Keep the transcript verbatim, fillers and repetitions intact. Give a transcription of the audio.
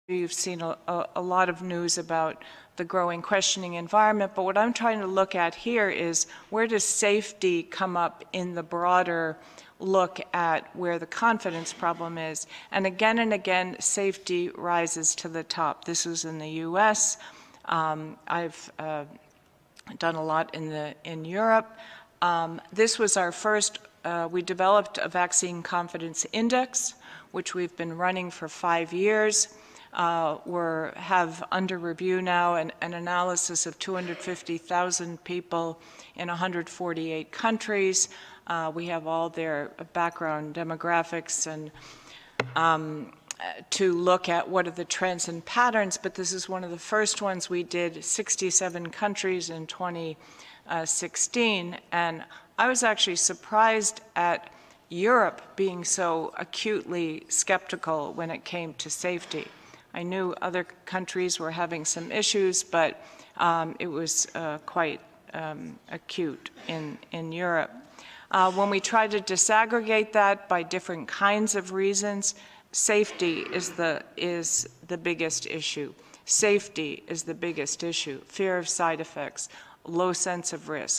You've seen a, a, a lot of news about the growing questioning environment, but what I'm trying to look at here is where does safety come up in the broader look at where the confidence problem is. And again and again, safety rises to the top. This was in the U S. Um, I've uh, done a lot in, the, in Europe. Um, this was our first, uh, we developed a vaccine confidence index, which we've been running for five years. Uh, we have under review now an, an analysis of two hundred fifty thousand people in one hundred forty-eight countries. Uh, we have all their background demographics and um, to look at what are the trends and patterns, but this is one of the first ones we did, sixty-seven countries in twenty sixteen, and I was actually surprised at Europe being so acutely skeptical when it came to safety. I knew other countries were having some issues, but um, it was uh, quite um, acute in, in Europe. Uh, when we try to disaggregate that by different kinds of reasons, safety is the, is the biggest issue. Safety is the biggest issue. Fear of side effects, low sense of risk.